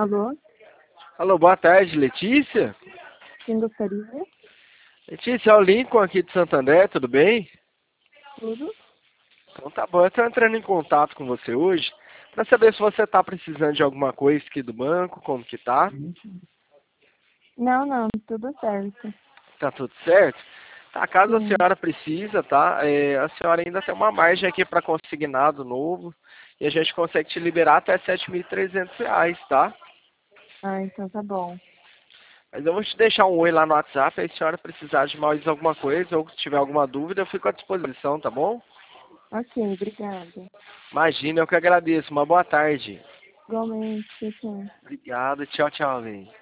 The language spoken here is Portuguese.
Alô? Alô, boa tarde, Letícia? Quem gostaria? Letícia, é o Lincoln aqui de Santo André, tudo bem? Tudo? Então tá bom, eu estou entrando em contato com você hoje para saber se você está precisando de alguma coisa aqui do banco, como que tá? Não, tudo certo. Tá tudo certo? Tá, caso a Sim. senhora precisa, tá? A senhora ainda tem uma margem aqui para consignado novo e a gente consegue te liberar até R$ 7.300, tá? Ah, então tá bom. Mas eu vou te deixar um oi lá no WhatsApp, aí se a senhora precisar de mais alguma coisa ou se tiver alguma dúvida, eu fico à disposição, tá bom? Ok, obrigada. Imagina, eu que agradeço. Uma boa tarde. Igualmente, tchau. Obrigado. Tchau, tchau, Lê.